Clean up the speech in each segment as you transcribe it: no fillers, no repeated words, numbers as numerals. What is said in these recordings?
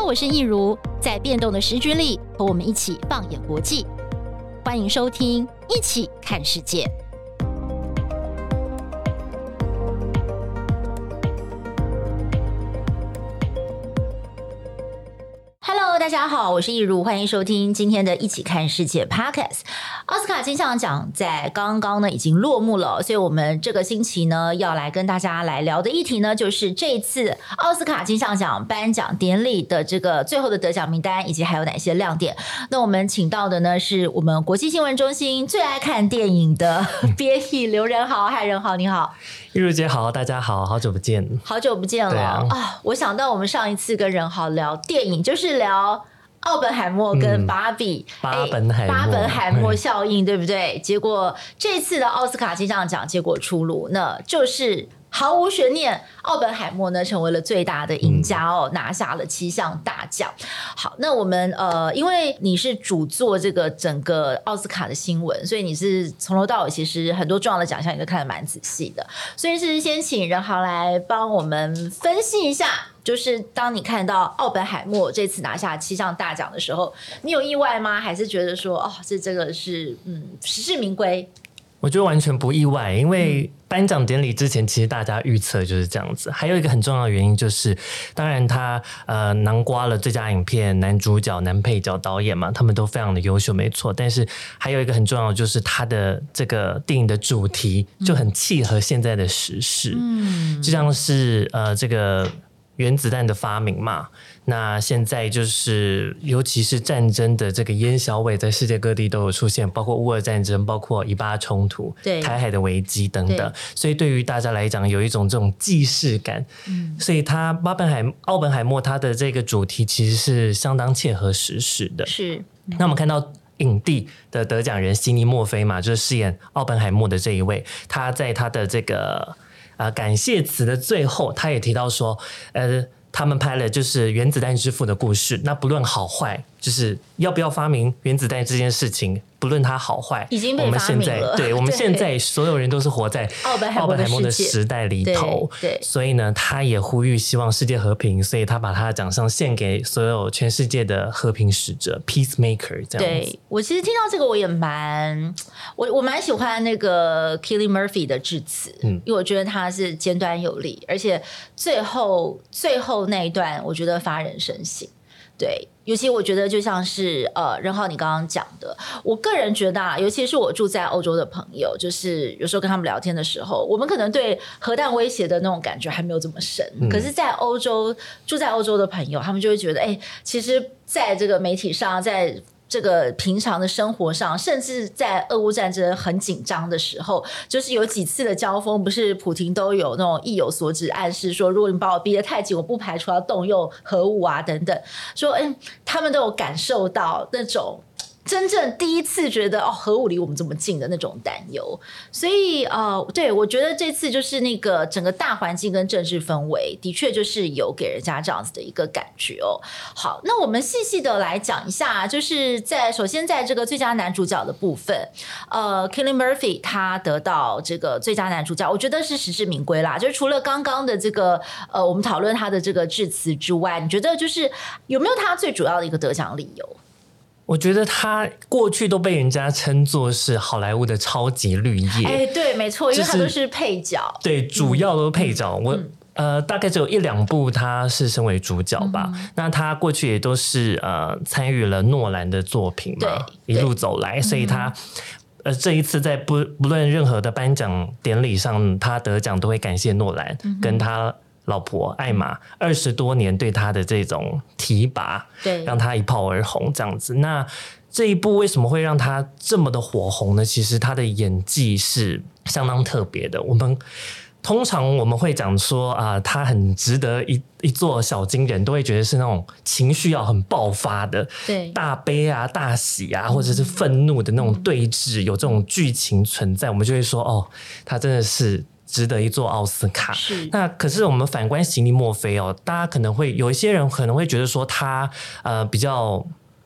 好，我是易如，在变动的时局里，和我们一起放眼国际。欢迎收听《一起看世界》。Hello， 大家好，我是易如，欢迎收听今天的《一起看世界》Podcast。奥斯卡金像奖在刚刚呢已经落幕了，所以我们这个星期呢要来跟大家来聊的议题呢，就是这次奥斯卡金像奖颁奖典礼的这个最后的得奖名单，以及还有哪些亮点。那我们请到的呢是我们国际新闻中心最爱看电影的编译刘仁豪。嗨，仁豪你好。 玉如姐好，大家好，好久不见， 好久不见了我想到我们上一次跟仁豪聊电影，就是聊奥本海默跟芭比， 巴本海默效应，对不对？结果这次的奥斯卡金像奖结果出炉，那就是毫无悬念，奥本海默呢成为了最大的赢家拿下了7项大奖。好，那我们因为你是主做这个整个奥斯卡的新闻，所以你是从头到尾其实很多重要的奖项你都看得蛮仔细的，所以是先请仁豪来帮我们分析一下。就是当你看到奥本海默这次拿下7项大奖的时候，你有意外吗？还是觉得说这个是实至名归？ 我觉得完全不意外，因为颁奖典礼之前其实大家预测就是这样子。还有一个很重要的原因就是，当然他囊括了最佳影片、男主角、男配角、导演嘛，他们都非常的优秀，没错。但是还有一个很重要的就是他的这个电影的主题就很契合现在的时事，就像是这个原子弹的发明嘛，那现在就是尤其是战争的这个烟硝味在世界各地都有出现，包括乌俄战争，包括以巴冲突，台海的危机等等，所以对于大家来讲有一种这种既视感，所以他奥本海默他的这个主题其实是相当切合时事的。是，那我们看到影帝的得奖人悉尼墨菲嘛，就是饰演奥本海默的这一位，他在他的这个感谢词的最后，他也提到说，他们拍了就是原子弹之父的故事，那不论好坏，就是要不要发明原子弹这件事情，不论它好坏， 已经被发明了。 我们现在所有人都是活在奥本海默的时代里头，所以呢，他也呼吁希望世界和平，所以他把他的奖项献给所有全世界的和平使者 ，peacemaker 这样子。对， 我其实听到这个，我也我蛮喜欢那个 Cillian Murphy 的致辞，因为我觉得他是简短有力，而且最后那一段，我觉得发人深省。对，尤其我觉得就像是仁豪你刚刚讲的，我个人觉得尤其是我住在欧洲的朋友，就是有时候跟他们聊天的时候，我们可能对核弹威胁的那种感觉还没有这么深，可是在欧洲住在欧洲的朋友，他们就会觉得其实在这个媒体上，在这个平常的生活上，甚至在俄乌战争很紧张的时候，就是有几次的交锋，不是普廷都有那种意有所指，暗示说如果你把我逼得太紧，我不排除要动用核武啊等等，说他们都有感受到那种真正第一次觉得核武离我们这么近的那种担忧，所以对，我觉得这次就是那个整个大环境跟政治氛围的确就是有给人家这样子的一个感觉好，那我们细细的来讲一下，就是首先在这个最佳男主角的部分Cillian Murphy 他得到这个最佳男主角，我觉得是实至名归啦，就是除了刚刚的这个我们讨论他的这个致辞之外，你觉得就是有没有他最主要的一个得奖理由？ 我觉得他过去都被人家称作是好莱坞的超级绿叶， 对，没错，因为他都是配角， 对，主要都是配角。大概只有1-2部他是身为主角吧。那他过去也都是参与了诺兰的作品嘛，一路走来，所以他这一次在不论任何的颁奖典礼上，他得奖都会感谢诺兰跟他老婆艾玛20多年对他的这种提拔，对，让他一炮而红这样子。那这一部为什么会让他这么的火红呢？其实他的演技是相当特别的。通常我们会讲说他很值得一座小金人，都会觉得是那种情绪要很爆发的，对，大悲啊、大喜啊，或者是愤怒的那种对峙，有这种剧情存在，我们就会说他真的是值得一座奥斯卡。那可是我们反观席尼墨菲大家可能会有一些人可能会觉得说他比较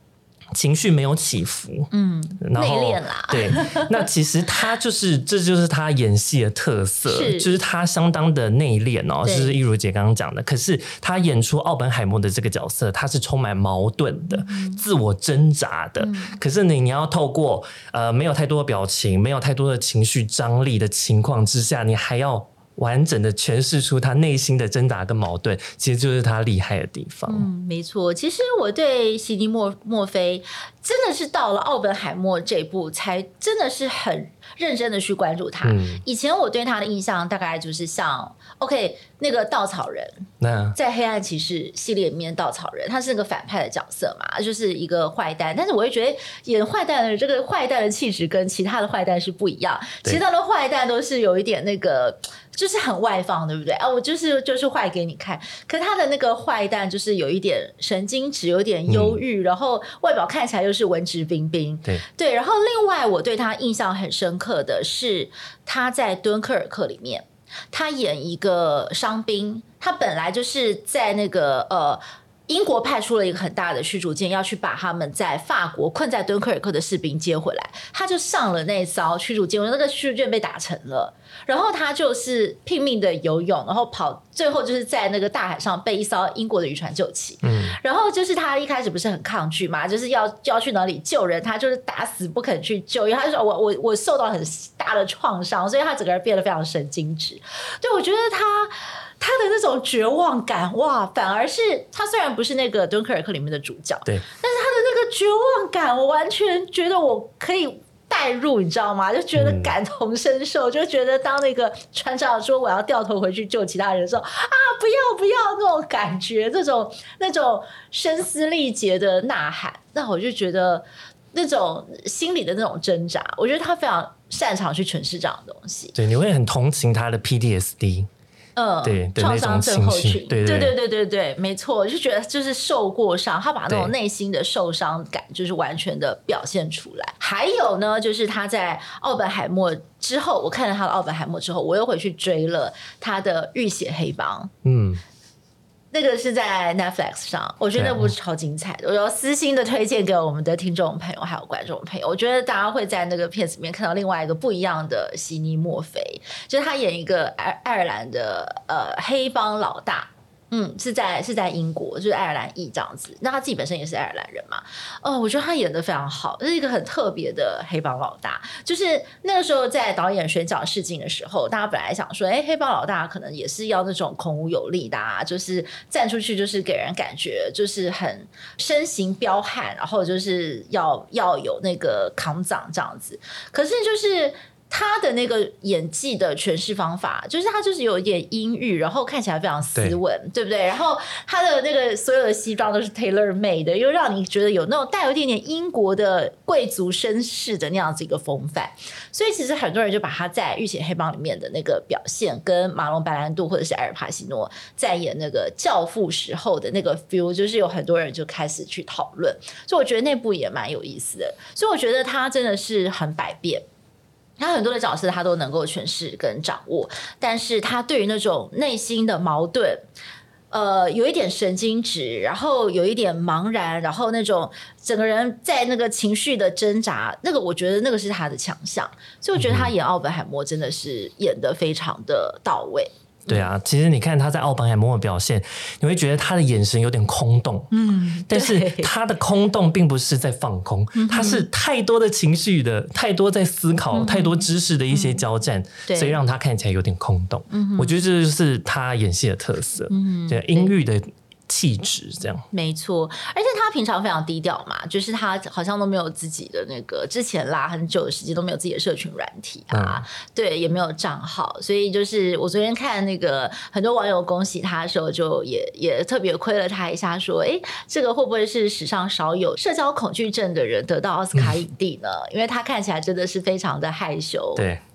情绪没有起伏，然后内敛啦。 对，那其实他这就是他演戏的特色，就是他相当的内敛哦，就是一如姐刚刚讲的。可是他演出奥本海默的这个角色，他是充满矛盾的，自我挣扎的。可是你要透过没有太多的表情，没有太多的情绪张力的情况之下，你还要完整的诠释出他内心的挣扎跟矛盾，其实就是他厉害的地方。 没错。其实我对席尼墨菲真的是到了奥本海默这部才真的是很认真的去关注他。以前我对他的印象大概就是像 OK 那个稻草人，在黑暗骑士系列里面稻草人他是那个反派的角色嘛，就是一个坏蛋，但是我会觉得演坏蛋的这个坏蛋的气质跟其他的坏蛋是不一样，其他的坏蛋都是有一点那个就是很外放，对不对啊？我就是坏给你看，可他的那个坏蛋就是有一点神经质，有一点忧郁，然后外表看起来又是文质彬彬，对。然后另外我对他印象很深刻的是他在敦刻尔克里面，他演一个伤兵，他本来就是在那个英国派出了一个很大的驱逐舰，要去把他们在法国困在敦刻尔克的士兵接回来。他就上了那艘驱逐舰，那个驱逐舰被打沉了，然后他就是拼命的游泳，然后最后就是在那个大海上被一艘英国的渔船救起。然后就是他一开始不是很抗拒嘛，就是要去哪里救人，他就是打死不肯去救，因为他说我受到很大的创伤，所以他整个人变得非常神经质。对，我觉得他的那种绝望感，哇，反而是他虽然不是那个敦刻尔克里面的主角， 对， 但是他的那个绝望感，我完全觉得我可以代入，你知道吗？就觉得感同身受，就觉得当那个船长说我要掉头回去救其他人的时候，啊，不要那种感觉，那种声嘶力竭的呐喊，那我就觉得那种心理的那种挣扎，我觉得他非常擅长去诠释这样的东西。 对，你会很同情他的 PTSD。对， 创伤症候群， 对， 没错，我就觉得就是受过伤，他把那种内心的受伤感就是完全的表现出来。还有呢，就是他在奥本海默之后，我看了他的奥本海默之后，我又回去追了他的浴血黑帮。那个是在 Netflix 上，我觉得那部超精彩的，我要私心的推荐给我们的听众朋友还有观众朋友。我觉得大家会在那个片子里面看到另外一个不一样的席尼墨菲，就是他演一个爱尔兰的黑帮老大。是在英国，就是爱尔兰裔这样子。那他自己本身也是爱尔兰人嘛。我觉得他演得非常好，这是一个很特别的黑帮老大。就是那个时候在导演选角试镜的时候，大家本来想说，黑帮老大可能也是要那种孔武有力的啊，就是站出去就是给人感觉就是很身形彪悍，然后就是要有那个扛掌这样子。可是就是他的那个演技的诠释方法，就是他就是有一点阴郁，然后看起来非常斯文， 对不对？然后他的那个所有的西装都是 tailor made 的，又让你觉得有那种带有一点点英国的贵族绅士的那样子一个风范。所以其实很多人就把他在《浴血黑帮》里面的那个表现，跟马龙白兰度或者是埃尔帕西诺在演那个教父时候的那个 feel， 就是有很多人就开始去讨论。所以我觉得那部也蛮有意思的。所以我觉得他真的是很百变。他很多的角色他都能够诠释跟掌握，但是他对于那种内心的矛盾，有一点神经质，然后有一点茫然，然后那种整个人在那个情绪的挣扎，那个我觉得那个是他的强项，所以我觉得他演奥本海默真的是演得非常的到位。 对啊，其实你看他在奥本海默的表现，你会觉得他的眼神有点空洞，但是他的空洞并不是在放空，他是太多的情绪的，太多在思考，太多知识的一些交战，所以让他看起来有点空洞。我觉得这就是他演戏的特色，对，阴郁的气质这样。 没错，而且他平常非常低调嘛，就是他好像都没有自己的那个，之前啦很久的时间都没有自己的社群软体啊，对，也没有账号，所以就是我昨天看那个很多网友恭喜他的时候，就也特别亏了他一下，说这个会不会是史上少有社交恐惧症的人得到奥斯卡影帝呢？因为他看起来真的是非常的害羞， 对。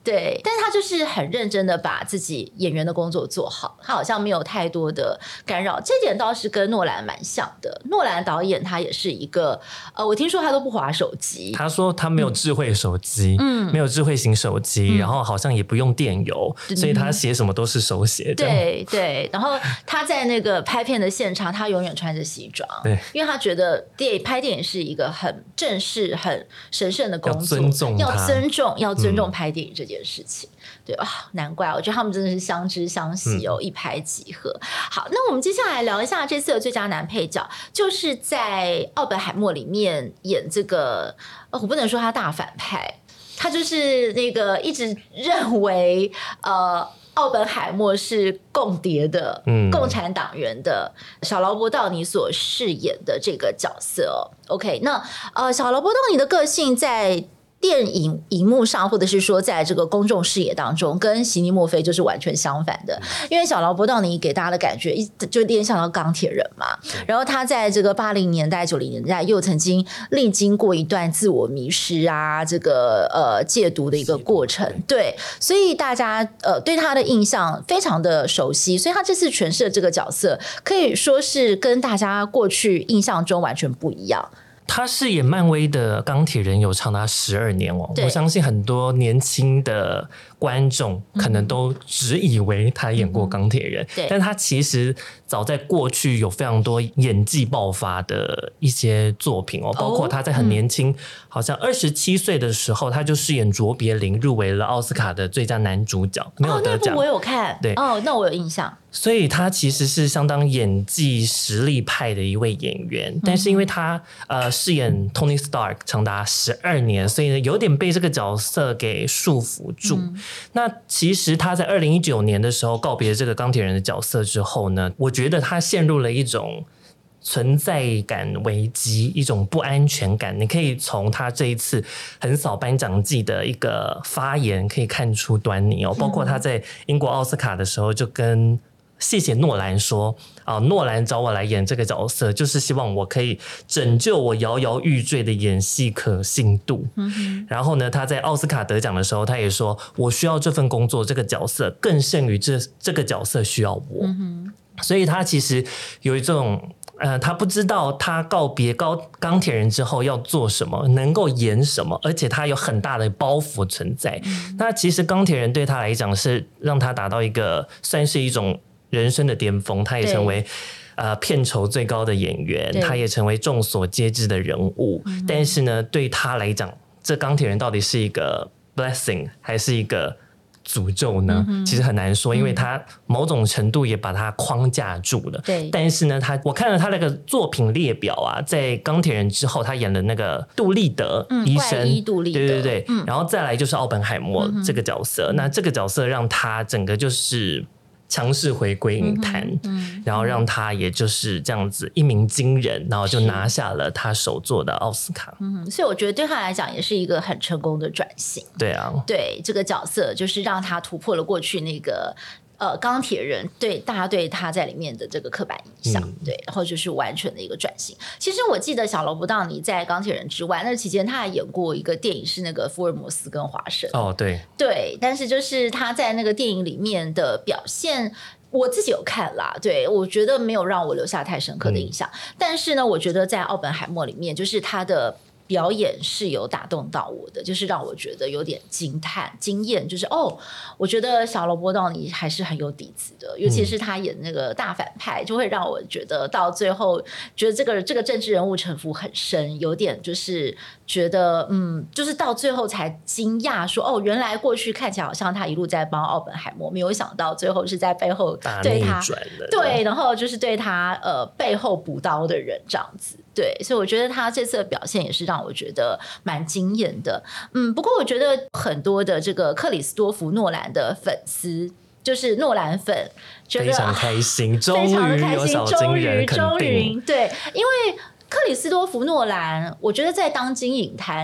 对，但是他就是很认真的把自己演员的工作做好，他好像没有太多的干扰，这点倒是跟诺兰蛮像的。诺兰导演他也是一个我听说他都不滑手机， 他说他没有智慧手机，没有智慧型手机，然后好像也不用电邮，所以他写什么都是手写。 对对，然后他在那个拍片的现场，他永远穿着西装， 对， 因为他觉得拍电影是一个很正式、很神圣的工作，要尊重拍电影这件事情。对啊，难怪我觉得他们真的是相知相惜哦，一拍即合。好，那我们接下来聊一下这次的最佳男配角，就是在奥本海默里面演这个，我不能说他大反派，他就是那个一直认为奥本海默是共谍的、共产党员的小劳勃道尼所饰演的这个角色哦。OK， 那小劳勃道尼的个性在电影荧幕上，或者是说在这个公众视野当中，跟席尼墨菲就是完全相反的。因为小劳勃道尼给大家的感觉就联想到钢铁人嘛，然后他在这个80年代、90年代又曾经历经过一段自我迷失啊，这个戒毒的一个过程，对，所以大家对他的印象非常的熟悉，所以他这次诠释的这个角色可以说是跟大家过去印象中完全不一样。 他饰演漫威的钢铁人有长达12年哦，我相信很多年轻的观众可能都只以为他演过钢铁人，但他其实早在过去有非常多演技爆发的一些作品哦，包括他在很年轻，好像27岁的时候，他就饰演卓别林，入围了奥斯卡的最佳男主角，没有得奖。 那部我有看， 对， 那我有印象。 所以他其实是相当演技实力派的一位演员，但是因为他饰演 Tony Stark 长达12年，所以呢有点被这个角色给束缚住。那其实他在2019年的时候告别这个钢铁人的角色之后呢，我觉得他陷入了一种存在感危机，一种不安全感。你可以从他这一次横扫颁奖季的一个发言可以看出端倪哦，包括他在英国奥斯卡的时候就跟谢谢诺兰说诺兰找我来演这个角色，就是希望我可以拯救我摇摇欲坠的演戏可信度。然后呢，他在奥斯卡得奖的时候，他也说我需要这份工作，这个角色更胜于这个角色需要我。所以他其实有一种他不知道他告别钢铁人之后要做什么，能够演什么，而且他有很大的包袱存在。那其实钢铁人对他来讲是让他达到一个算是一种人生的巅峰，他也成为片酬最高的演员，他也成为众所皆知的人物。但是呢，对他来讲，这钢铁人到底是一个 blessing 还是一个诅咒呢？其实很难说，因为他某种程度也把他框架住了。对，但是呢，我看了他那个作品列表啊，在钢铁人之后，他演了那个杜立德医生， 怪医杜立德， 对对对，然后再来就是奥本海默这个角色。那这个角色让他整个就是强势回归影坛，然后让他也就是这样子一鸣惊人，然后就拿下了他首座的奥斯卡。 所以我觉得对他来讲也是一个很成功的转型。 对啊， 对这个角色就是让他突破了过去那个钢铁人对大家对他在里面的这个刻板印象，对，然后就是完全的一个转型。其实我记得小劳勃道尼在钢铁人之外，那期间他还演过一个电影是那个福尔摩斯跟华生。对，但是就是他在那个电影里面的表现，我自己有看啦，对，我觉得没有让我留下太深刻的印象。但是呢，我觉得在奥本海默里面，就是他的表演是有打动到我的，就是让我觉得有点惊艳，就是我觉得小劳勃道尼还是很有底子的，尤其是他演那个大反派，就会让我觉得到最后觉得这个政治人物城府很深，有点就是觉得就是到最后才惊讶说原来过去看起来好像他一路在帮奥本海默，没有想到最后是在背后对他对，然后就是对他背后补刀的人这样子。对，所以我觉得他这次的表现也是让我觉得蛮惊艳的。不过我觉得很多的这个克里斯多夫诺兰的粉丝，就是诺兰粉，觉得非常开心，终于有小金人肯定。 对，因为克里斯多夫诺兰，我觉得在当今影坛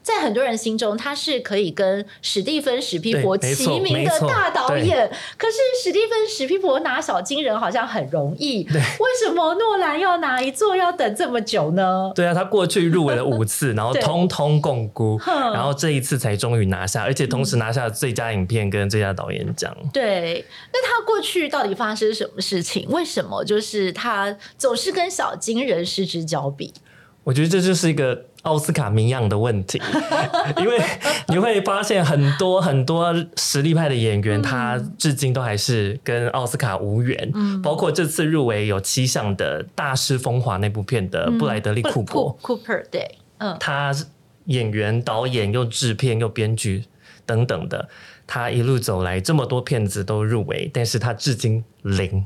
在很多人心中，他是可以跟史蒂芬史匹柏齐名的大导演。可是史蒂芬史匹柏拿小金人好像很容易，为什么诺兰要拿一座要等这么久呢？ 对啊，他过去入围了5次，然后通通共估，然后这一次才终于拿下，而且同时拿下最佳影片跟最佳导演奖。 对，那他过去到底发生什么事情？为什么就是他总是跟小金人失之交臂？ 我觉得这就是一个奥斯卡谜样的问题，因为你会发现很多很多实力派的演员，他至今都还是跟奥斯卡无缘。包括这次入围有7项的《大师风华》那部片的布莱德利·库珀 ，Cooper 对， 他演员、导演又制片又编剧等等的。他一路走来，这么多片子都入围，但是他至今0。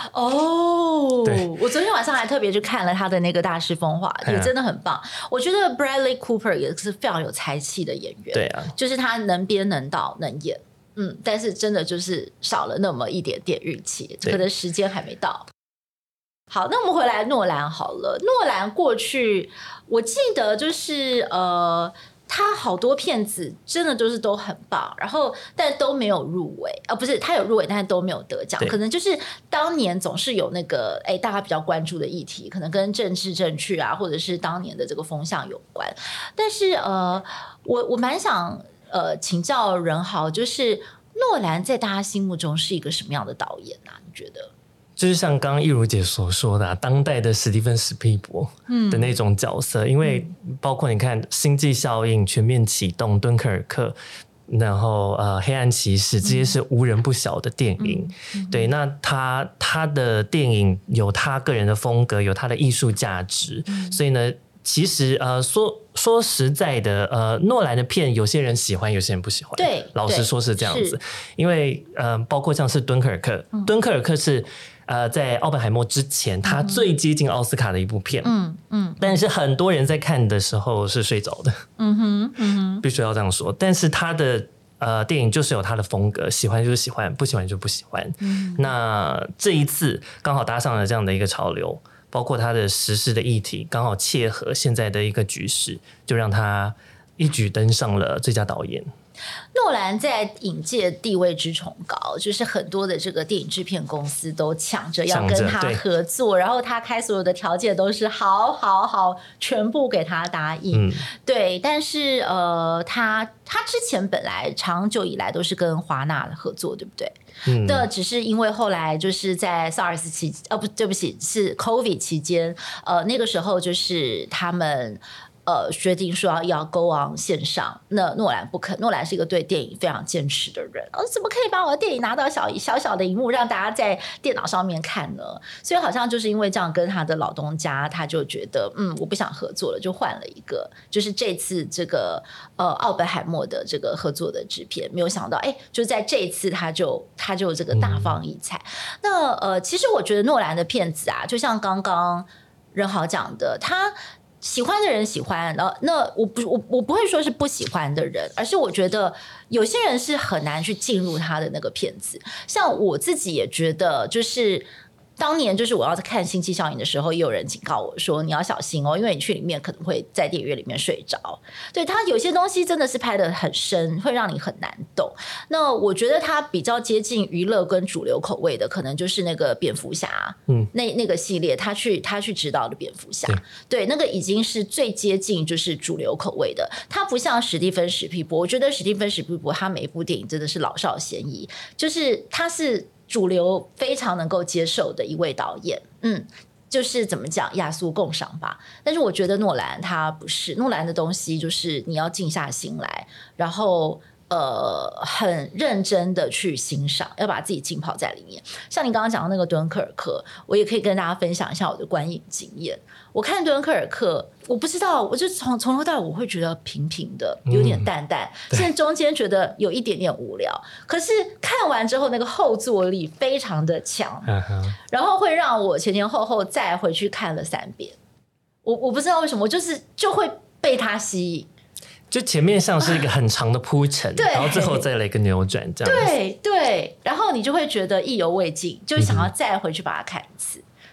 我昨天晚上还特别去看了他的那个《大师风华》，也真的很棒。我觉得 Bradley Cooper 也是非常有才气的演员， 对啊， 就是他能编能导能演，但是真的就是少了那么一点点运气，可能时间还没到。好，那我们回来诺兰好了。诺兰过去我记得就是他好多片子真的就是都很棒，然后但都没有入围，不是他有入围，但是都没有得奖。可能就是当年总是有那个大家比较关注的议题，可能跟政治正确啊，或者是当年的这个风向有关。但是我蛮想请教仁豪，就是诺兰在大家心目中是一个什么样的导演啊？你觉得？ 就是像刚刚易如姐所说的当代的史蒂芬史匹柏的那种角色，因为包括你看《星际效应》、《全面启动》、《敦刻尔克》，然后黑暗骑士，这些是无人不晓的电影。对，那他的电影有他个人的风格，有他的艺术价值，所以呢，其实说实在的，诺兰的片有些人喜欢，有些人不喜欢。对，老实说是这样子。因为包括像是敦刻尔克，敦刻尔克是在奥本海默之前，他最接近奥斯卡的一部片。但是很多人在看的时候是睡着的。必须要这样说。但是他的电影就是有他的风格，喜欢就是喜欢，不喜欢就不喜欢。那这一次刚好搭上了这样的一个潮流。包括他的时事的议题刚好切合现在的一个局势，就让他一举登上了最佳导演。 诺兰在影界地位之崇高，就是很多的这个电影制片公司都抢着要跟他合作，然后他开所有的条件都是好，全部给他答应。对，但是他之前本来长久以来都是跟华纳合作，对不对？那只是因为后来就是在 SARS 期对不起，是 COVID 期间，那个时候就是他们决定说要 go on 线上，那诺兰不肯。诺兰是一个对电影非常坚持的人，怎么可以把我的电影拿到小小的荧幕，让大家在电脑上面看呢？所以好像就是因为这样，跟他的老东家他就觉得我不想合作了，就换了一个，就是这次这个奥本海默的这个合作的制片，没有想到就在这一次他就这个大放异彩。那其实我觉得诺兰的片子啊，就像刚刚仁豪讲的，他喜欢的人喜欢，那我不会说是不喜欢的人，而是我觉得有些人是很难去进入他的那个片子。像我自己也觉得，就是当年就是我要在看《星际效应》的时候，也有人警告我说你要小心哦，因为你去里面可能会在电影院里面睡着。对，他有些东西真的是拍得很深，会让你很难懂。那我觉得他比较接近娱乐跟主流口味的，可能就是那个蝙蝠侠，那个系列，他去指导的蝙蝠侠，对，那个已经是最接近就是主流口味的。他不像史蒂芬史匹柏，我觉得史蒂芬史匹柏他每一部电影真的是老少咸宜，就是他是主流非常能够接受的一位导演，就是怎么讲雅俗共赏吧。但是我觉得诺兰他不是，诺兰的东西就是你要静下心来，然后很认真的去欣赏，要把自己浸泡在里面。像你刚刚讲的那个敦刻尔克，我也可以跟大家分享一下我的观影经验。我看敦刻尔克，我不知道，我就从头到尾我会觉得平平的，有点淡淡，甚至中间觉得有一点点无聊。可是看完之后，那个后坐力非常的强，然后会让我前前后后再回去看了3遍。我不知道为什么，我就会被他吸引。 就前面像是一个很长的铺陈，然后最后再来一个扭转，这样子。 对，然后你就会觉得意犹未尽，就想要再回去把它看一次。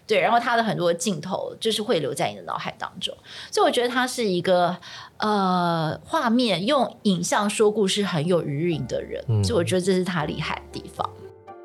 对，然后他的很多镜头就是会留在你的脑海当中，所以我觉得他是一个画面用影像说故事很有余韵的人，所以我觉得这是他厉害的地方。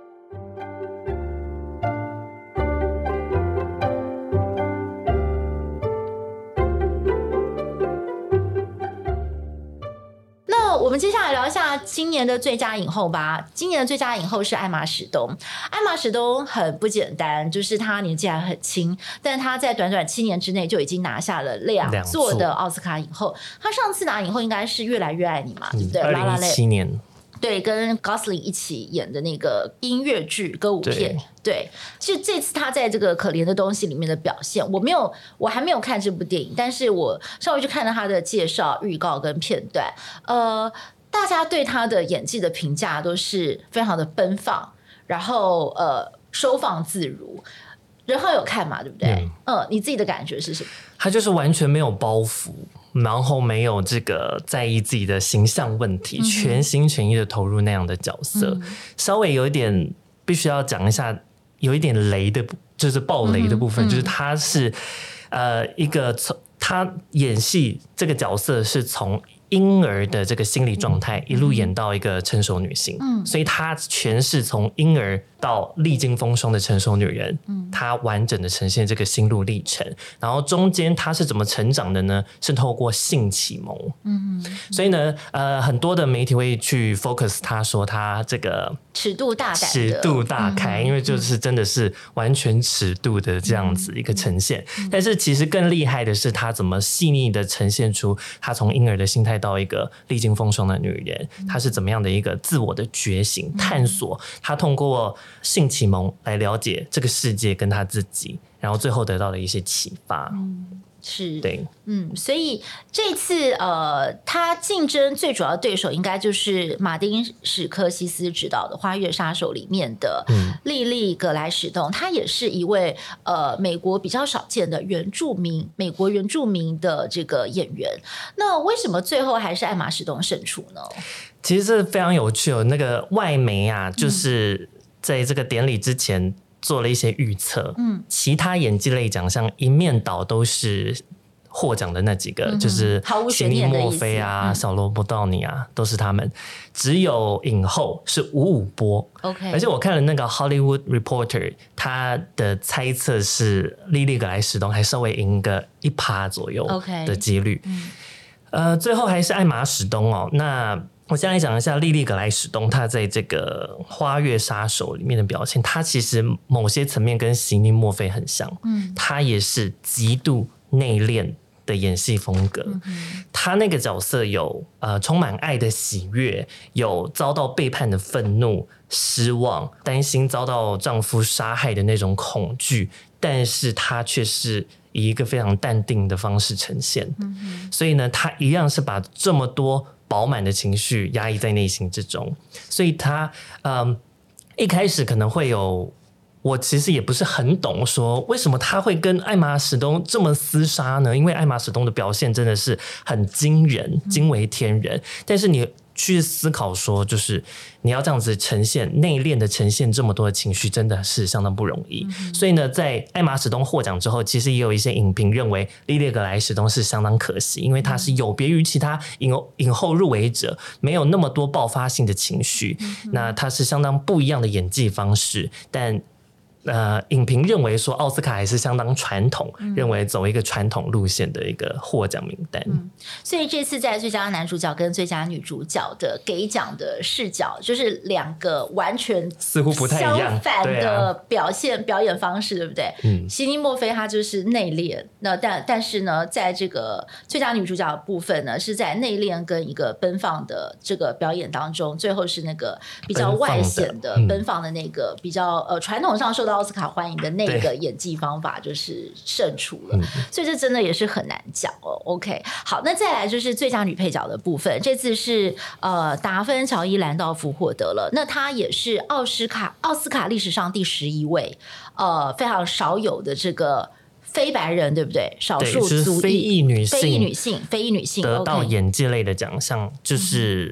我们接下来聊一下今年的最佳影后吧。今年的最佳影后是艾玛史东。艾玛史东很不简单，就是她年纪还很轻，但她在短短7年之内就已经拿下了2座的奥斯卡影后。她上次拿影后应该是《越来越爱你》嘛，对不对 ？2017年。 对，跟 Gosling 一起演的那个音乐剧歌舞片。对，其实这次他在这个可怜的东西里面的表现，我还没有看这部电影，但是我稍微去看了他的介绍、预告跟片段，大家对他的演技的评价都是非常的奔放，然后收放自如。仁浩有看嘛？对不对？你自己的感觉是什么？ 他就是完全没有包袱，然后没有这个在意自己的形象问题，全心全意的投入那样的角色。稍微有一点必须要讲一下，有一点雷的，就是爆雷的部分，就是他是一个他演戏这个角色是从婴儿的这个心理状态一路演到一个成熟女性，所以她全是从婴儿到历经风霜的成熟女人，她完整的呈现这个心路历程。然后中间她是怎么成长的呢？是透过性启蒙。所以呢，很多的媒体会去 focus 她说她这个尺度大胆的尺度大开，因为就是真的是完全尺度的这样子一个呈现。但是其实更厉害的是她怎么细腻的呈现出她从婴儿的心态到一个历经风霜的女人，她是怎么样的一个自我的觉醒探索，她通过性启蒙来了解这个世界跟她自己，然后最后得到的一些启发。 是， 对， 所以这次他竞争最主要的对手应该就是马丁史科西斯执导的《花月杀手》里面的莉莉格莱史东，她也是一位美国比较少见的美国原住民的这个演员。那为什么最后还是艾玛史东胜出呢？ 其实这非常有趣哦。那个外媒啊，就是在这个典礼之前做了一些预测，其他演技类奖项一面倒都是获奖的那几个，就是席尼墨菲啊、小罗伯道尼啊，都是他们。只有影后是5-5波。而且我看了那个 Hollywood Reporter， 他的猜测是莉莉格莱史东还稍微赢个1%左右的几率。最后还是艾玛史东哦。那我现在讲一下莉莉格莱史东，她在这个《花月杀手》里面的表现，她其实某些层面跟席尼墨菲很像，她也是极度内敛的演戏风格。她那个角色有充满爱的喜悦，有遭到背叛的愤怒、失望、担心遭到丈夫杀害的那种恐惧，但是她却是以一个非常淡定的方式呈现。所以呢，她一样是把这么多饱满的情绪压抑在内心之中，所以他一开始可能会有，我其实也不是很懂说为什么他会跟艾玛史东这么厮杀呢？因为艾玛史东的表现真的是很惊人，惊为天人。但是你去思考说，就是你要这样子呈现内敛的呈现这么多的情绪，真的是相当不容易。所以呢，在艾玛史东获奖之后，其实也有一些影评认为莉莉格莱史东是相当可惜，因为他是有别于其他影后入围者，没有那么多爆发性的情绪，那他是相当不一样的演技方式。但影评认为说奥斯卡还是相当传统，认为走一个传统路线的一个获奖名单。 所以这次在最佳男主角跟最佳女主角的给奖的视角，就是2个完全似乎不太一样相反的表演方式，对不对？席尼墨菲她就是内敛，那但是呢，在这个最佳女主角的部分呢，是在内敛跟一个奔放的这个表演当中，最后是那个比较外显的奔放的那个比较传统上受到奥斯卡欢迎的那个演技方法就是胜出了，所以这真的也是很难讲哦。OK， 好，那再来就是最佳女配角的部分，这次是达芬乔伊兰道夫获得了，那她也是奥斯卡历史上第11位，非常少有的这个非白人，对不对？少数族裔、非裔女性得到演技类的奖项，就是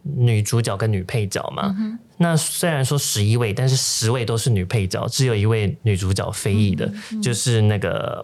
女主角跟女配角嘛。那虽然说11位，但是10位都是女配角，只有1位女主角非裔的，就是那个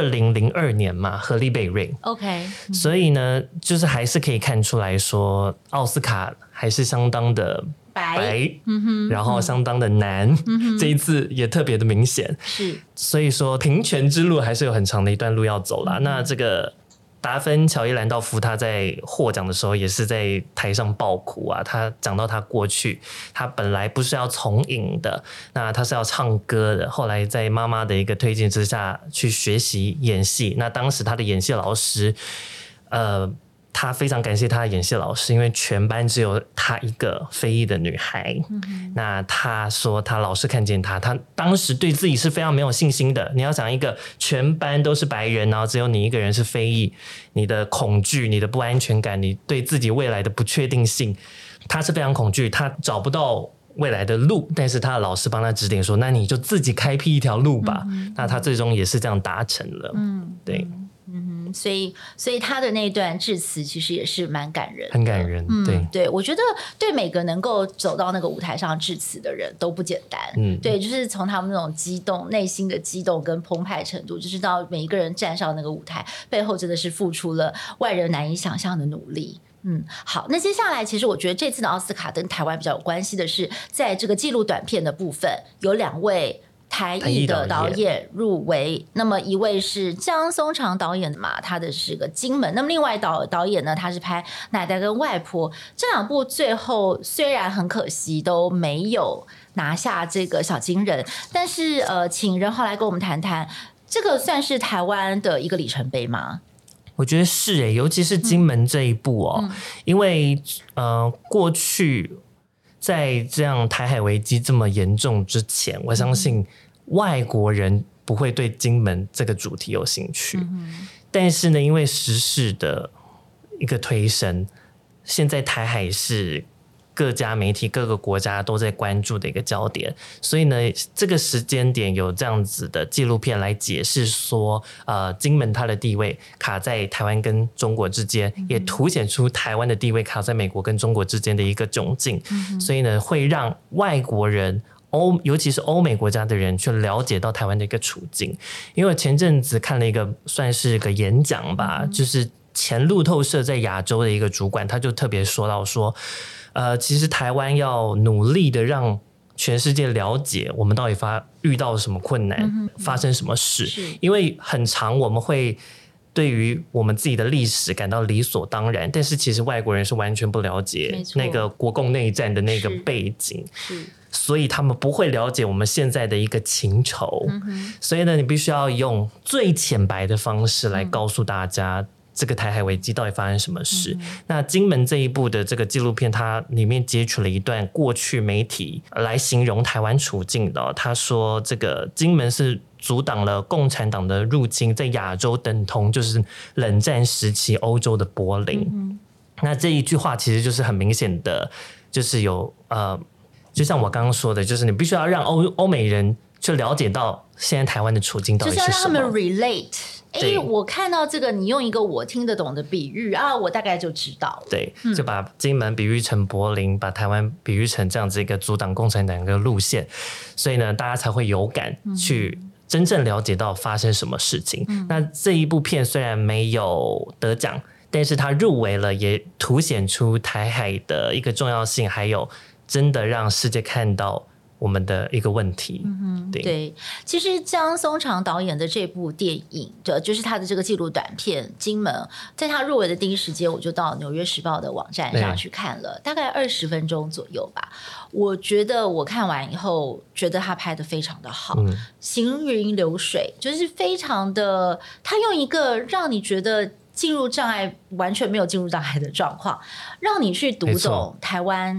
2002年嘛，荷丽贝瑞。 OK， 所以呢，就是还是可以看出来说，奥斯卡还是相当的白，然后相当的难，这一次也特别的明显。 是， 所以说平权之路还是有很长的一段路要走啦。那这个达芬乔伊兰道夫他在获奖的时候也是在台上爆哭啊，他讲到他过去，他本来不是要从影的，那他是要唱歌的，后来在妈妈的一个推荐之下去学习演戏。那当时他的演戏老师他非常感谢他的演戏老师，因为全班只有他一个非裔的女孩。那他说他老师看见他当时对自己是非常没有信心的。你要想一个全班都是白人，然后只有你一个人是非裔，你的恐惧，你的不安全感，你对自己未来的不确定性，他是非常恐惧，他找不到未来的路，但是他的老师帮他指点说，那你就自己开辟一条路吧。那他最终也是这样达成了。对。 所以他的那段致辞其实也是蛮感人的， 很感人。 对，我觉得对每个能够走到那个舞台上致辞的人都不简单。对，就是从他们那种激动、内心的激动跟澎湃程度，就知道每一个人站上那个舞台背后真的是付出了外人难以想象的努力。好，那接下来其实我觉得这次的奥斯卡跟台湾比较有关系的是，在这个纪录短片的部分有2位台裔的导演入围，那么一位是江松长导演嘛，他的是个金门，那么另外导演呢，他是拍奶奶跟外婆，这2部最后虽然很可惜都没有拿下这个小金人，但是请仁豪来跟我们谈谈，这个算是台湾的一个里程碑吗？ 我觉得是尤其是金门这一部因为过去在这样台海危机这么严重之前，我相信外国人不会对金门这个主题有兴趣。但是呢，因为时事的一个推升，现在台海是各家媒体各个国家都在关注的一个焦点，所以呢，这个时间点有这样子的纪录片来解释说，金门它的地位卡在台湾跟中国之间，也凸显出台湾的地位卡在美国跟中国之间的一个窘境，所以呢，会让外国人尤其是欧美国家的人去了解到台湾的一个处境。因为我前阵子看了一个算是个演讲吧，就是前路透社在亚洲的一个主管，他就特别说到说，其实台湾要努力的让全世界了解我们到底遇到什么困难，发生什么事。因为很常我们会对于我们自己的历史感到理所当然，但是其实外国人是完全不了解那个国共内战的那个背景，所以他们不会了解我们现在的一个情仇。所以呢，你必须要用最浅白的方式来告诉大家这个台海危机到底发生什么事。那金门这一部的这个纪录片，它里面截取了一段过去媒体来形容台湾处境的。他说这个金门是阻挡了共产党的入侵，在亚洲等同就是冷战时期欧洲的柏林。那这一句话其实就是很明显的，就是有就像我刚刚说的，就是你必须要让欧美人去了解到现在台湾的处境到底是什么， 就是要让他们 relate。我看到这个，你用一个我听得懂的比喻啊，我大概就知道了。 对，就把金门比喻成柏林，把台湾比喻成这样子一个阻挡共产党的路线，所以呢，大家才会有感去真正了解到发生什么事情。那这一部片虽然没有得奖，但是它入围了，也凸显出台海的一个重要性，还有真的让世界看到我们的一个问题。 对，其实江松长导演的这部电影，就是他的这个纪录短片《金门》，在他入围的第一时间，我就到《纽约时报》的网站上去看了，大概20分钟左右吧。我觉得我看完以后，觉得他拍得非常的好，行云流水，就是非常的，他用一个让你觉得进入障碍完全没有进入障碍的状况，让你去读懂台湾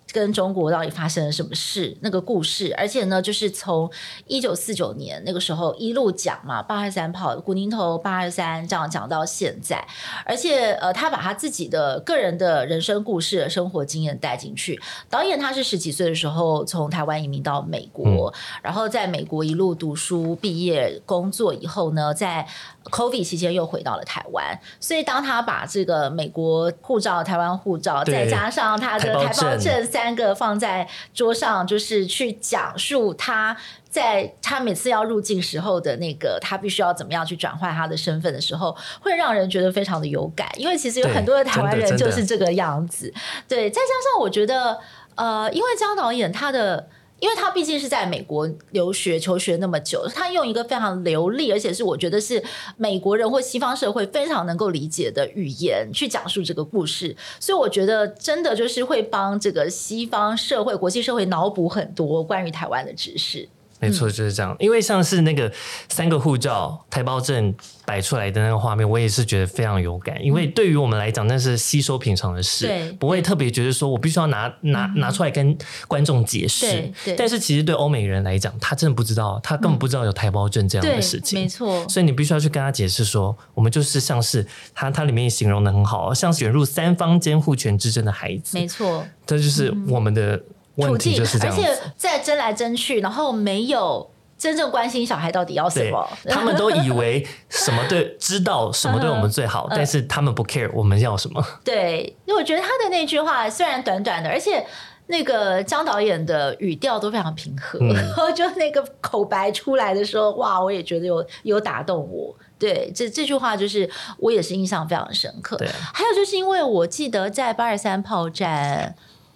跟中国到底发生了什么事那个故事，而且呢就是从1949年那个时候一路讲嘛，823炮古宁头823这样讲到现在，而且他把他自己的个人的人生故事生活经验带进去。导演他是10几岁的时候从台湾移民到美国，然后在美国一路读书毕业工作以后呢，在COVID 期间又回到了台湾，所以当他把这个美国护照、台湾护照，再加上他的台胞证3个放在桌上，就是去讲述他在他每次要入境时候的那个他必须要怎么样去转换他的身份的时候，会让人觉得非常的有感，因为其实有很多的台湾人就是这个样子。对，再加上我觉得因为姜导演因为他毕竟是在美国留学求学那么久，他用一个非常流利，而且是我觉得是美国人或西方社会非常能够理解的语言去讲述这个故事，所以我觉得真的就是会帮这个西方社会、国际社会脑补很多关于台湾的知识。 没错，就是这样。因为像是那个3个护照、台胞证摆出来的那个画面，我也是觉得非常有感。因为对于我们来讲，那是稀松平常的事，不会特别觉得说我必须要拿出来跟观众解释。但是其实对欧美人来讲，他真的不知道，他根本不知道有台胞证这样的事情。 没错， 所以你必须要去跟他解释说，我们就是像是它里面形容的很好，像是卷入3方监护权之争的孩子。 没错， 这就是我们的问题就是这样子， 而且在争来争去，然后没有真正关心小孩到底要什么， 他们都以为什么知道什么对我们最好，但是他们不 care 我们要什么。 对，因为我觉得他的那句话虽然短短的，而且那个姜导演的语调都非常平和，然后就那个口白出来的时候，哇，我也觉得有打动我。对，这句话就是我也是印象非常深刻。对，还有就是因为我记得在823炮战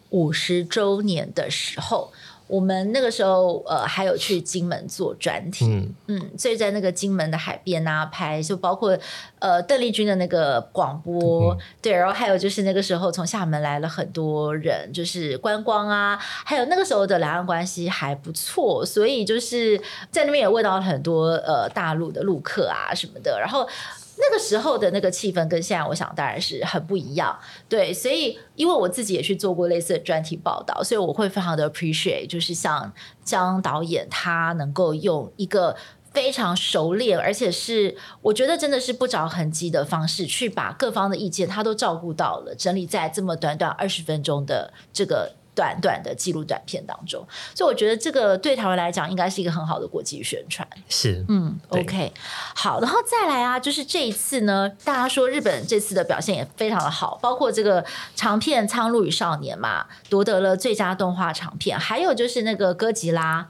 50周年的时候，我们那个时候还有去金门做专题，所以在那个金门的海边啊拍，就包括邓丽君的那个广播，对，然后还有就是那个时候从厦门来了很多人，就是观光啊，还有那个时候的两岸关系还不错，所以就是在那边也问到很多大陆的陆客啊什么的，然后那个时候的那个气氛跟现在我想当然是很不一样。对，所以因为我自己也去做过类似的专题报道，所以我会非常的 appreciate 就是像姜导演他能够用一个非常熟练而且是我觉得真的是不着痕迹的方式去把各方的意见他都照顾到了，整理在这么短短20分钟的这个短短的纪录短片当中，所以我觉得这个对台湾来讲应该是一个很好的国际宣传。 是 OK 好，然后再来啊，就是这一次呢大家说日本这次的表现也非常的好，包括这个长片《苍鹭与少年》嘛夺得了最佳动画长片，还有就是那个哥吉拉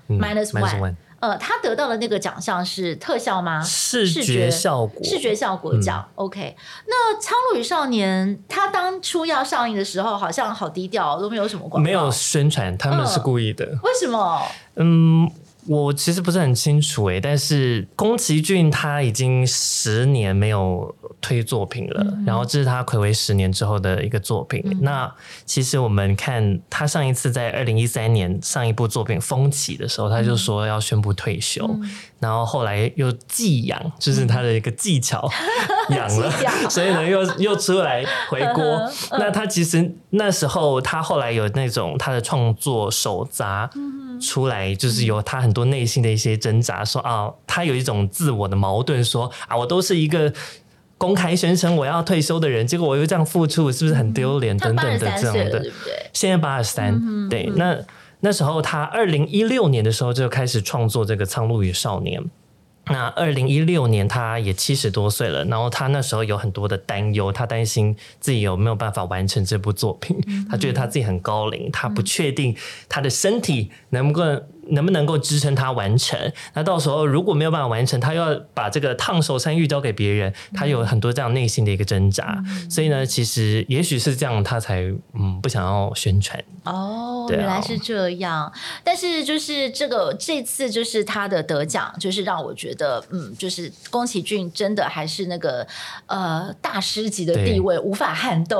-1他得到的那个奖项是特效吗？ 视觉效果奖。OK， 那《苍鹭与少年》他当初要上映的时候，好像好低调，都没有什么广告， 没有宣传，他们是故意的。 为什么？ 我其实不是很清楚但是宫崎骏他已经10年没有推作品了，然后这是他睽违10年之后的一个作品。那其实我们看他上一次在2013年上一部作品《风起》的时候，他就说要宣布退休，然后后来又寄养，就是他的一个技巧养了所以呢又出来回锅那他其实那时候他后来有那种他的创作手札出来，就是有他很多内心的一些挣扎，说他有一种自我的矛盾，说我都是一个公开宣称我要退休的人，结果我又这样付出，是不是很丢脸等等的这样的。 对不对？ 现在83，对，那时候他2016年的时候就开始创作这个《苍鹭与少年》。那2016年他也70多岁了，然后他那时候有很多的担忧，他担心自己有没有办法完成这部作品，他觉得他自己很高龄，他不确定他的身体能不能够支撑他完成，那到时候如果没有办法完成，他又要把这个烫手山芋交给别人，他有很多这样内心的一个挣扎，所以呢其实也许是这样他才不想要宣传。 原来是这样。但是就是这次就是他的得奖，就是让我觉得就是宫崎骏真的还是那个大师级的地位无法撼动。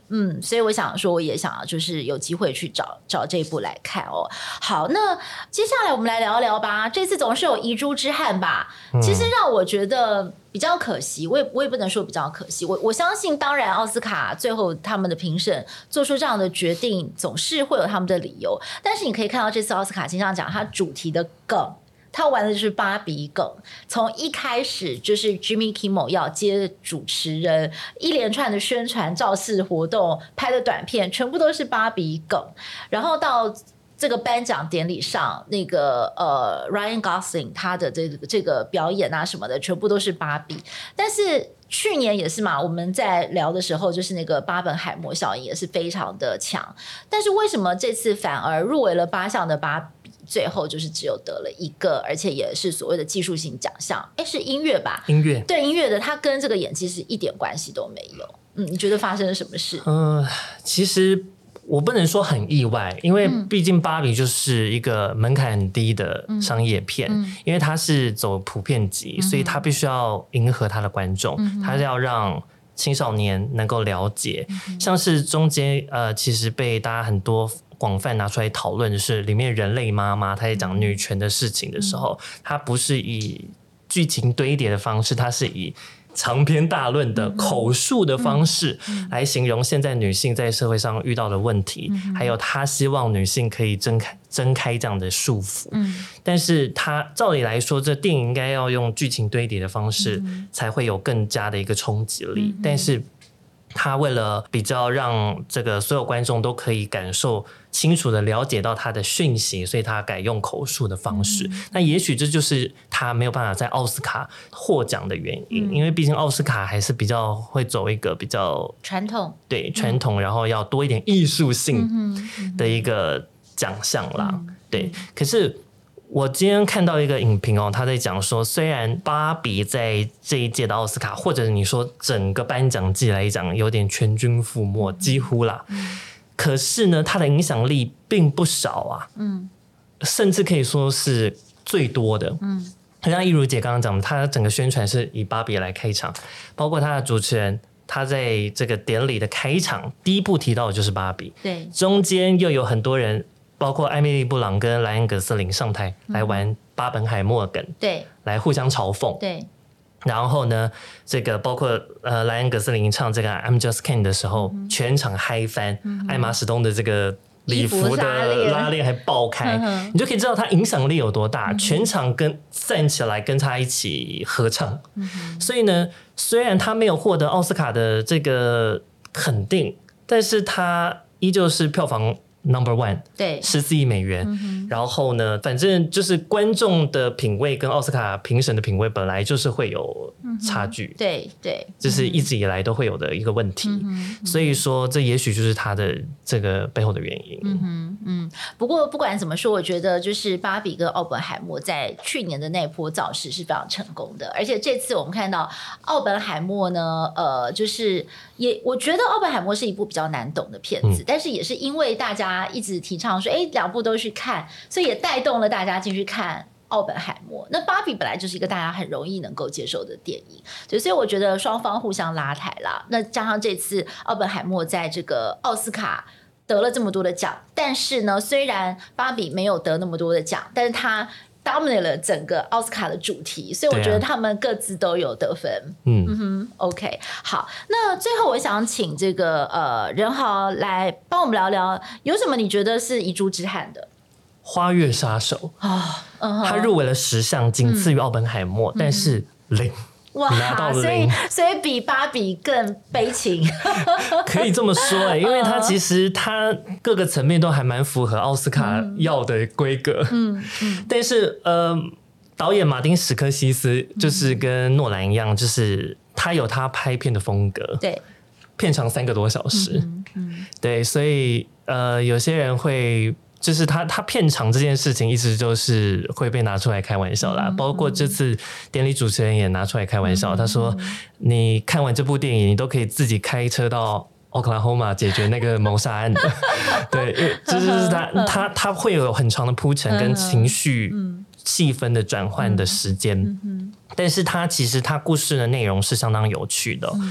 所以我想说，我也想要就是有机会去找这一部来看哦。好，那接下来我们来聊聊吧。这次总是有遗珠之憾吧？其实让我觉得比较可惜，我也不能说比较可惜。我相信，当然奥斯卡最后他们的评审做出这样的决定，总是会有他们的理由。但是你可以看到这次奥斯卡金像奖，它主题的梗。他玩的就是芭比梗，从一开始就是 Jimmy Kimmel 要接主持人，一连串的宣传造势活动拍的短片，全部都是芭比梗。然后到这个颁奖典礼上，那个Ryan Gosling 他的这个表演啊什么的，全部都是芭比。但是去年也是嘛，我们在聊的时候，就是那个巴本海默效应也是非常的强。但是为什么这次反而入围了8项的芭比？最后就是只有得了1个，而且也是所谓的技术性奖项，是音乐吧？ 音乐， 对，音乐的，它跟这个演技是一点关系都没有。你觉得发生了什么事？ 其实我不能说很意外，因为毕竟芭比就是一个门槛很低的商业片，因为它是走普遍级，所以它必须要迎合它的观众，它要让青少年能够了解。像是中间其实被大家很多广泛拿出来讨论的是里面人类妈妈她在讲女权的事情的时候，她不是以剧情堆叠的方式，她是以长篇大论的口述的方式来形容现在女性在社会上遇到的问题，还有她希望女性可以挣开这样的束缚。但是她照理来说，这电影应该要用剧情堆叠的方式才会有更加的一个冲击力，但是他为了比较让这个所有观众都可以感受清楚的了解到他的讯息，所以他改用口述的方式。那也许这就是他没有办法在奥斯卡获奖的原因，因为毕竟奥斯卡还是比较会走一个比较传统， 对传统，然后要多一点艺术性的一个奖项啦。对，可是我今天看到一个影评他在讲说，虽然芭比在这一届的奥斯卡，或者你说整个颁奖季来讲有点全军覆没，几乎啦，可是呢，它的影响力并不少啊，甚至可以说是最多的。像一如姐刚刚讲的，她整个宣传是以芭比来开场，包括她的主持人。他在这个典礼的开场第一部提到的就是芭比， 对， 中间又有很多人。包括艾米丽·布朗跟莱恩·葛斯林上台来玩巴本海默梗， 对， 来互相嘲讽， 对。 然后呢，这个包括莱恩·葛斯林唱这个《I'm Just Ken》的时候，全场嗨翻，艾玛·史东的这个礼服的拉链还爆开，你就可以知道他影响力有多大，全场站起来跟他一起合唱。所以呢，虽然他没有获得奥斯卡的这个肯定，但是他依旧是票房No. 1， 对 ，14亿美元。然后呢，反正就是观众的品味跟奥斯卡评审的品味本来就是会有差距， 对对， 这是一直以来都会有的一个问题。所以说，这也许就是他的这个背后的原因。 不过不管怎么说，我觉得就是芭比跟奥本海默在去年的那一波造势是非常成功的，而且这次我们看到奥本海默呢，就是我觉得奥本海默是一部比较难懂的片子，但是也是因为大家一直提倡说2部都去看，所以也带动了大家进去看奥本海默。那芭比本来就是一个大家很容易能够接受的电影，所以我觉得双方互相拉抬啦。那加上这次奥本海默在这个奥斯卡得了这么多的奖，但是呢，虽然芭比没有得那么多的奖，但是他dominate 了整个奥斯卡的主题，所以我觉得他们各自都有得分。OK， 好，那最后我想请这个仁豪来帮我们聊聊，有什么你觉得是遗珠之憾的？ 花月杀手他入围了10项，仅次于奥本海默，但是0。 哇，所以比芭比更悲情， 可以这么说因为他其实他各个层面都还蛮符合奥斯卡要的规格，但是导演马丁·史科西斯就是跟诺兰一样，就是他有他拍片的风格， 对， 片长3个多小时，对，所以有些人会。就是他片长这件事情一直就是会被拿出来开玩笑啦，包括这次典礼主持人也拿出来开玩笑，他说你看完这部电影你都可以自己开车到Oklahoma 解决那个谋杀案的对，就是他会有很长的铺陈跟情绪气氛的转换的时间，但是他其实他故事的内容是相当有趣的，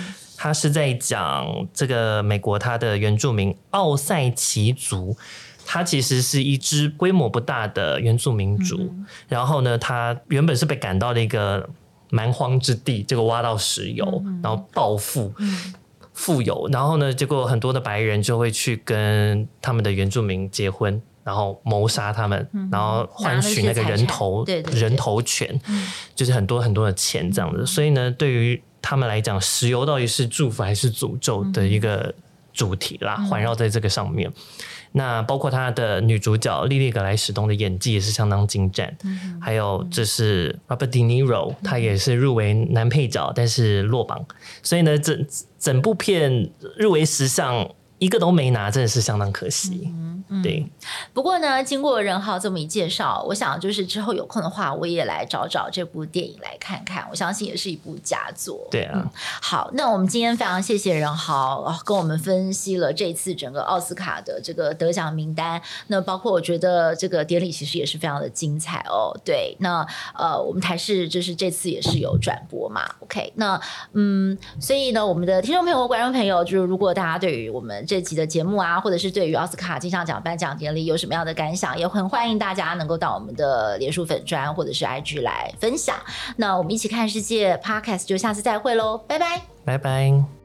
他是在讲这个美国他的原住民奥塞奇族。它其实是一支规模不大的原住民族，然后呢，它原本是被赶到了一个蛮荒之地，结果挖到石油，然后暴富有，然后呢，结果很多的白人就会去跟他们的原住民结婚，然后谋杀他们，然后换取那个人头权，就是很多很多的钱这样子。所以呢，对于他们来讲，石油到底是祝福还是诅咒的一个主题啦，环绕在这个上面。那包括他的女主角莉莉·格莱史东的演技也是相当精湛，还有这是 Robert De Niro， 他也是入围男配角，但是落榜，所以呢，整部片入围10项一个都没拿，真的是相当可惜。对， 不过呢，经过任浩这么一介绍，我想就是之后有空的话，我也来找找这部电影来看看，我相信也是一部佳作。 对啊， 好，那我们今天非常谢谢任浩跟我们分析了这次整个奥斯卡的这个得奖名单，那包括我觉得这个典礼其实也是非常的精彩哦。对，那我们台视就是这次也是有转播嘛 ，OK， 那所以呢，我们的听众朋友、观众朋友，就是如果大家对于我们这集的节目啊，或者是对于奥斯卡金像奖颁奖典礼有什么样的感想，也很欢迎大家能够到我们的脸书粉专或者是 IG 来分享。那我们一起看世界 Podcast 就下次再会喽，拜拜， 拜拜。